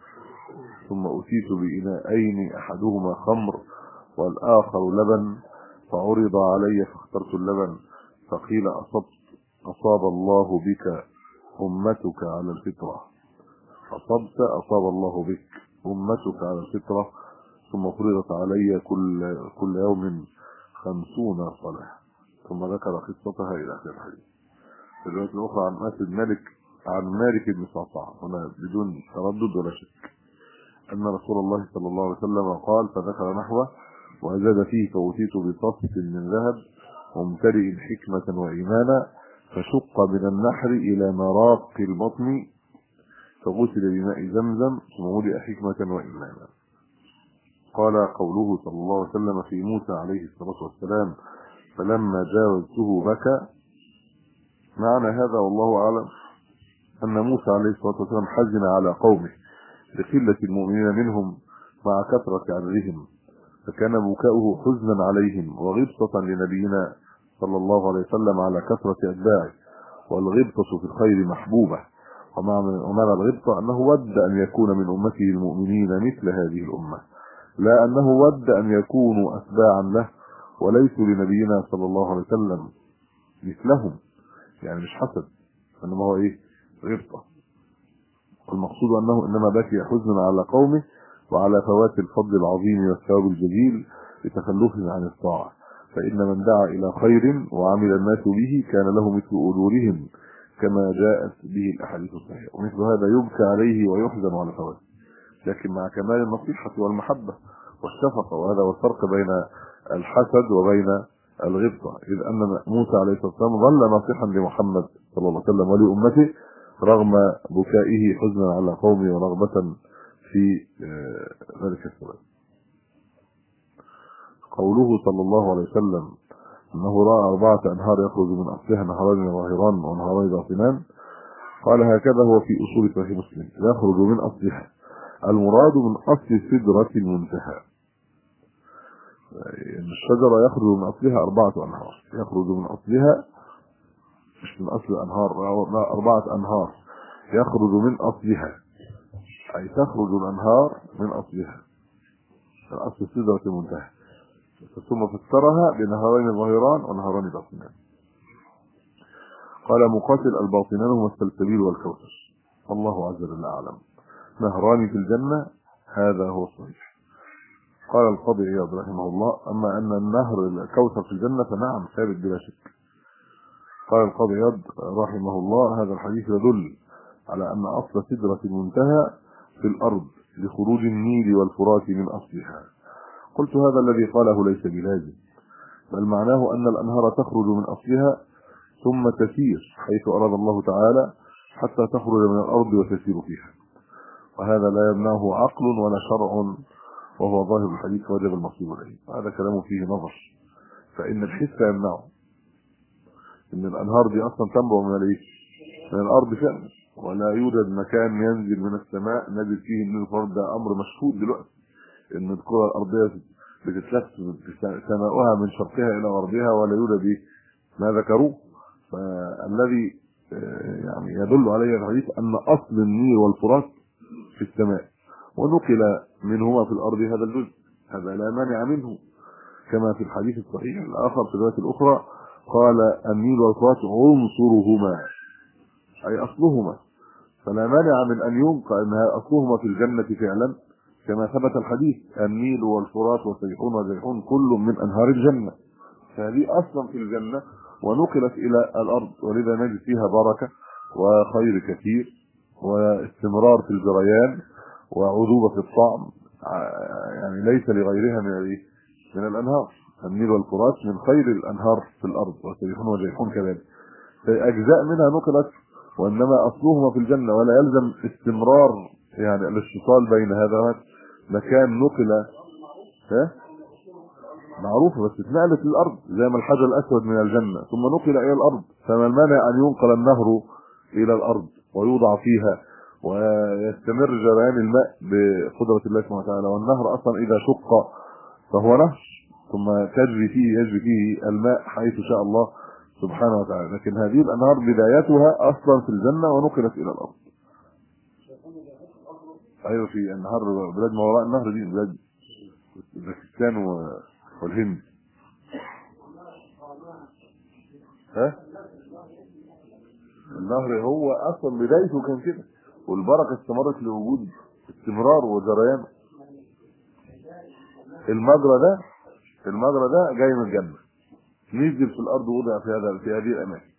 ثم أتيت بإناءين أحدهما خمر والآخر لبن فعرض علي فاخترت اللبن فقيل أصاب الله بك أمتك على الفطرة. أصاب الله بك أمتك على الفطرة. ثم فرضت علي كل يوم 50 صلاة. ثم ذكر قصتها إلى آخر الحديث. في الرواية الأخرى عن أسد عن مالك بن صعصع هنا بدون تردد ولا شك أن رسول الله صلى الله عليه وسلم قال فذكر نحوه وزاد فيه فأتيت بطست من ذهب وممتلئ حكمة وإيمانا فشق من النحر إلى مراق البطن فغسل بماء زمزم ثم ملئ حكمة وإيمانا. قال قوله صلى الله عليه وسلم في موسى عليه الصلاة والسلام فلما جاوزته بكى. معنى هذا والله أعلم أن موسى عليه الصلاة والسلام حزن على قومه لقلة المؤمنين منهم مع كثرة عددهم فكان بكاؤه حزنا عليهم وغبطة لنبينا صلى الله عليه وسلم على كثرة أتباعه. والغبطة في الخير محبوبة ومعنى الغبطة أنه ود أن يكون من أمته المؤمنين مثل هذه الأمة لا أنه ود أن يكونوا أتباعا له وليسوا لنبينا صلى الله عليه وسلم مثلهم يعني مش حسد إنما هو غبطة. المقصود أنه إنما بكي حزنا على قومه وعلى فوات الفضل العظيم والثواب الجزيل لتخلفهم عن الطاعة فإن من دعا إلى خير وعمل الناس به كان له مثل أجورهم كما جاءت به الأحاديث الصحيحة ومثل هذا يبكى عليه ويحزن على فواته لكن مع كمال النصيحة والمحبة والشفقة. وهذا هو الفرق بين الحسد وبين الغبطة إذ أن موسى عليه الصلاة والسلام ظل ناصحا لمحمد صلى الله عليه وسلم ولأمته رغم بكائه حزنا على قومه ورغبة في ذلك السبب. قوله صلى الله عليه وسلم أنه رأى 4 أنهار يخرج من أصلها نهران ظاهران ونهران باطنان قال هكذا هو في أصول صحيح مسلم يخرج من أصلها المراد من أصل سدرة المنتهى. الشجرة يخرج من أصلها 4 أنهار يخرج من أصلها مش من أصل الأنهار 4 أنهار يخرج من أصلها أي تخرج الأنهار من أصلها من أصل سدرة المنتهى ثم فسرها بنهرين ظاهران ونهران باطنان. قال مقاتل الباطنان هما السلسبيل والكوثر الله عز وجل أعلم. نهران في الجنة، هذا هو الصحيح. قال القاضي عياض رحمه الله: أما أن النهر الكوثر في الجنة فنعم ثابت بلا شك. قال القاضي عياض رحمه الله: هذا الحديث يدل على أن أصل سدرة المنتهى في الأرض لخروج النيل والفرات من أصلها. قلت: هذا الذي قاله ليس بلازم، بل معناه أن الأنهار تخرج من أصلها ثم تسير حيث أراد الله تعالى حتى تخرج من الأرض وتسير فيها، وهذا لا يمنعه عقل ولا شرع، وهو ظاهر الحديث وجب المصير إليه. هذا كلام فيه نظر، فإن الحس يمنعه، إن الأنهار دي أصلا تنبع من الإيه؟ من الأرض فعلا، ولا يوجد مكان ينزل من السماء نجد فيه النيل والفرات. ده أمر مشهود دلوقتي، إن الكرة الأرضية بتتلف سماؤها من شرقها إلى غربها ولا يوجد إيه ما ذكروه. فالذي يعني يدل عليه الحديث أن أصل النيل والفرات في السماء، ونقل منهما في الأرض هذا الجزء، هذا لا مانع منه، كما في الحديث الصحيح الآخر في الرواية الأخرى قال: النيل والفرات عنصرهما، أي أصلهما، فلا مانع من أن ينقل أنها أصلهما في الجنة فعلا، كما ثبت الحديث: النيل والفرات وسيحون وزيحون كل من أنهار الجنة، فهذه أصلا في الجنة ونقلت إلى الأرض، ولذا نجد فيها بركة وخير كثير واستمرار في الجريان وعذوبة في الطعم، يعني ليس لغيرها من الأنهار. النيل والفرات من خير الأنهار في الأرض، وسيحون وزيحون كذلك، أجزاء منها نقلت، وإنما أصلهما في الجنة، ولا يلزم استمرار يعني الاتصال بين هذا مكان نقل معروفة بس اتنقلت للأرض، زي ما الحجر الأسود من الجنة ثم نقل إلى الأرض، فما المانع أن ينقل النهر إلى الأرض ويوضع فيها ويستمر جريان الماء بقدرة الله سبحانه وتعالى. والنهر أصلا إذا شق فهو نهر، ثم يجري فيه الماء حيث شاء الله سبحانه وتعالى، لكن هذه الأنهار بدايتها أصلا في الجنة ونقلت إلى الأرض. أيوة، في النهر بلاد ما وراء النهر دي بلاد باكستان والهند. النهر هو اصلا بدايته كان كده، والبركه استمرت لوجود استمرار وجريان. المجرى ده جاي من الجنه، نزل في الارض ووضع في هذه الاماكن.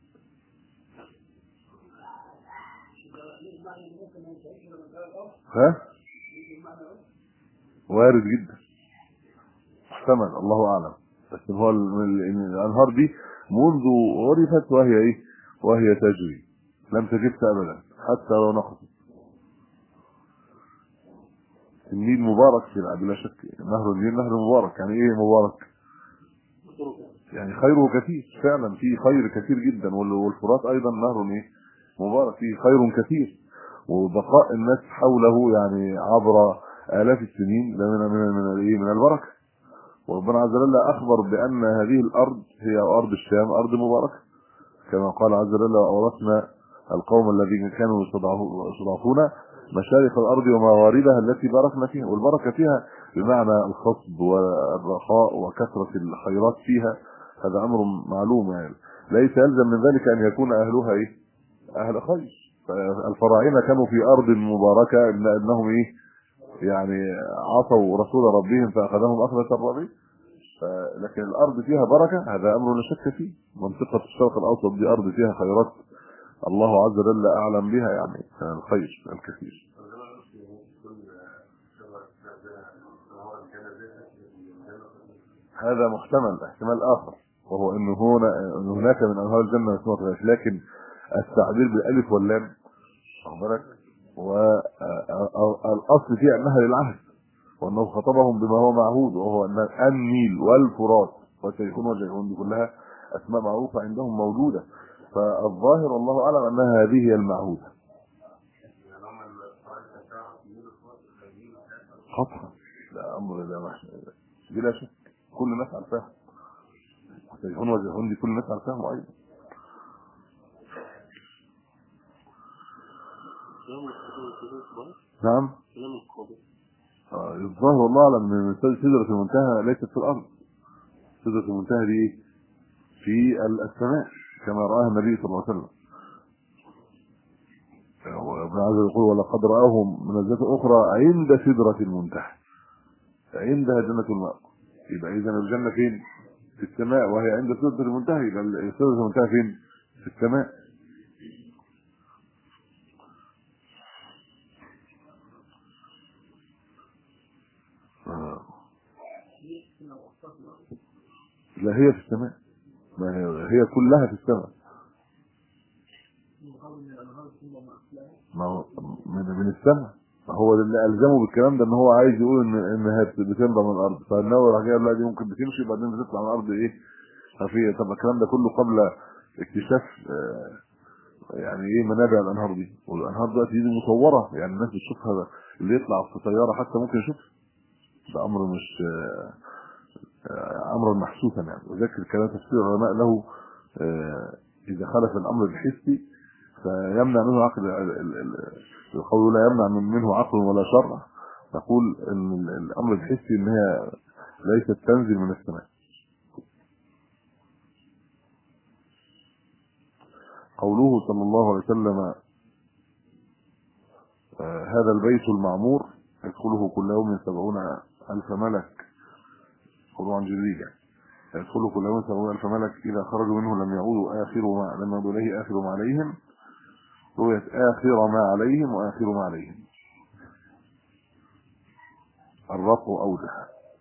وارد جدا، محتمل، الله اعلم، بس هو الانهار دي منذ عرفت وهي تجري، لم تجدش ابدا حتى لو نقصت. النيل مبارك بلا شك، نهر النيل نهر مبارك. يعني ايه مبارك؟ يعني خيره كثير، فعلا فيه خير كثير جدا. والفرات ايضا نهر مبارك، فيه خير كثير، وبقاء الناس حوله يعني عبر آلاف السنين من البركة. وربنا عز وجل أخبر بأن هذه الأرض هي أرض الشام أرض مباركة، كما قال عز وجل: وأورثنا القوم الذين كانوا يستضعفون مشارق الأرض ومغاربها التي باركنا فيها. والبركة فيها بمعنى الخصب والرخاء وكثرة الخيرات فيها، هذا أمر معلوم، يعني ليس يلزم من ذلك أن يكون أهلها أهل خير. الفراعنة كانوا في أرض مباركة إنهم يعني عصوا رسول ربهم فأخذهم أخذة الربيع، لكن الأرض فيها بركة، هذا أمر لا شك فيه. منطقة الشرق الأوسط دي أرض فيها خيرات الله عز وجل أعلم بها، يعني الخير الكثير. هذا محتمل، احتمال آخر، وهو إن هناك من أنهار الجنة اسمها غير، لكن التعبير بالألف واللام أخبرك، والأصل فيها أنها للعهد، وأنه خطبهم بما هو معهود، وهو أن النيل والفرات وسيحون وزيحون دي كلها أسماء معروفة عندهم موجودة، فالظاهر والله أعلم أنها هذه هي المعهودة خطأ. لا أمر لا بلا شك، كل الناس عارفاها، سيحون وزيحون دي كل الناس عارفاهم أيضا. نعم، الظاهر والله أعلم أن سدرة المنتهى ليست في الأرض، سدرة المنتهى دي في السماء كما رآها النبي صلى الله عليه وسلم. ربنا عز وجل يقول ولقد رآهم منزلة أخرى عند سدرة المنتهى، عندها جنة المأوى. يبقى إذا الجنة فين؟ في السماء، وهي عند سدرة المنتهى. يبقى سدرة المنتهى فين؟ في السماء. لا هي في السماء، ما هي كلها في السماء. ما هو من السماء. هو اللي ألزمه بالكلام ده ان هو عايز يقول انها بتنبع من الارض، فالنور راح قال لا دي ممكن بتمشي وبعدين بتطلع من الارض ايه خفيه. طب الكلام ده كله قبل اكتشاف يعني ايه منابع الانهار دي. والانهار دلوقتي دي مصوره، يعني الناس بتشوفها، اللي يطلع في طياره حتى ممكن يشوفها. ده امر مش امرا محسوسا يعني. وذكر كلام تفسير العلماء له اذا خالف الامر الحسي فيمنع منه عقل. القول لا يمنع منه عقل ولا شرع. نقول ان الامر الحسي ان هي ليست تنزل من السماء. قوله صلى الله عليه وسلم هذا البيت المعمور يدخله كل يوم 70,000 ملك. قولوا عن جبريل يعني. يدخله كل يوم 70,000 ملك إذا خرجوا منه لم يعودوا لم يعودوا إليه آخر ما عليهم. رؤية آخر ما عليهم وآخر ما عليهم. الرفع أوضح،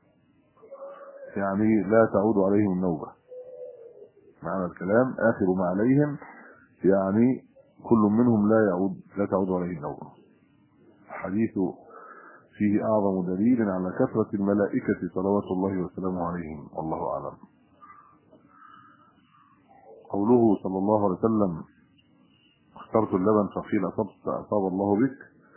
يعني لا تعود عليهم النوبة. معنى الكلام آخر ما عليهم يعني كل منهم لا تعود عليه النوبة. الحديث فيه أعظم دليل على كثرة الملائكة صلوات الله وسلامه عليهم، والله أعلم. قوله صلى الله عليه وسلم اخترت اللبن فقيل أصاب الله بك.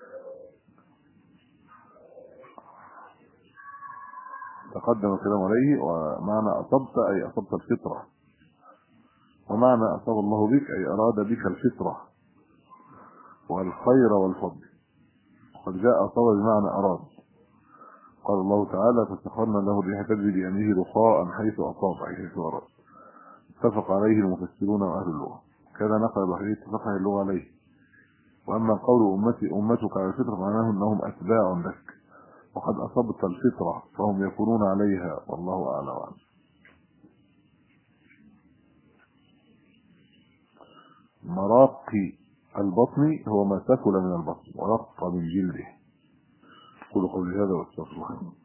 تقدم الكلام عليه. ومعنى أصبت أي أصبت الفطرة، ومعنى أصاب الله بك أي أراد بك الفطرة والخير والفضل. قد جاء أصاب بمعنى أراد. قال الله تعالى فسخرنا له الريح تجري بأمره رخاء حيث أصاب أي حيث أراد. اتفق عليه المفسرون وأهل اللغة. كذا نقل الوحيد اتفق أهل اللغة عليه. وأما قول أمتك على الفطرة معناه أنهم أتباع لك، وقد أصبت الفطرة فهم يكونون عليها، والله أعلم. مراقي البطن هو ما سكل من البطن ورق من جلده. قولوا قولي هذا واستغفر الله.